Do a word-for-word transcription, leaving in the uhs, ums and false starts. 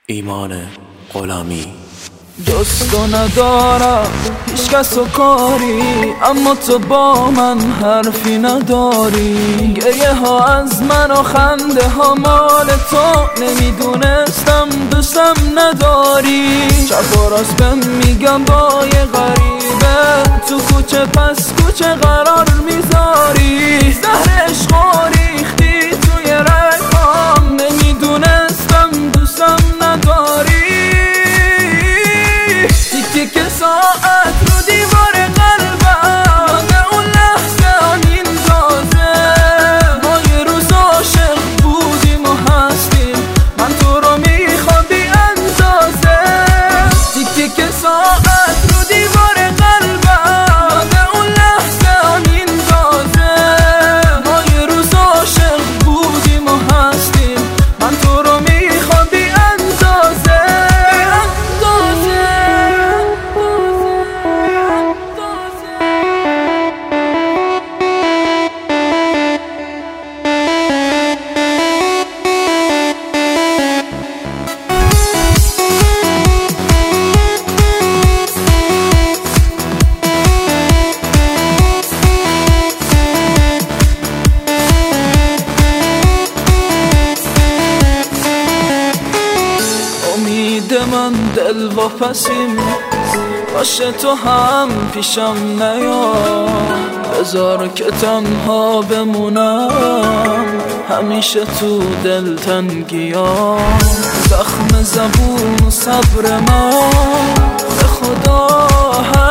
ایمان غلامی. دوستو ندارم هیچ کس و کاری، اما تو با من حرفی نداری. گریه ها از من و خنده ها مال تو، نمیدونستم دوستم نداری. شب و راست بهم میگم با یه غریبه، تو کوچه پس کوچه قرار میذاری. زهر عشق ریختی توی رگام، نمیدونستم دوستم نداری. که ساعت رو دیوار قلبم یاد اون لحظه آنین تازه، ما یه روز عاشق بودیم و هستیم، من تو رو میخوام بی اندازه. تیکه که ساعت رو دیوار قلبم یاد اون لحظه آنین تازه، ما یه روز عاشق بودیم و هستیم، من تو رو میخوام بی اندازه. من دل واپسیم باشه، تو هم پیشم نیا، بذار که تنها بمونم همیشه تو دلتنگیام. زخم زبون و صبر من به خدا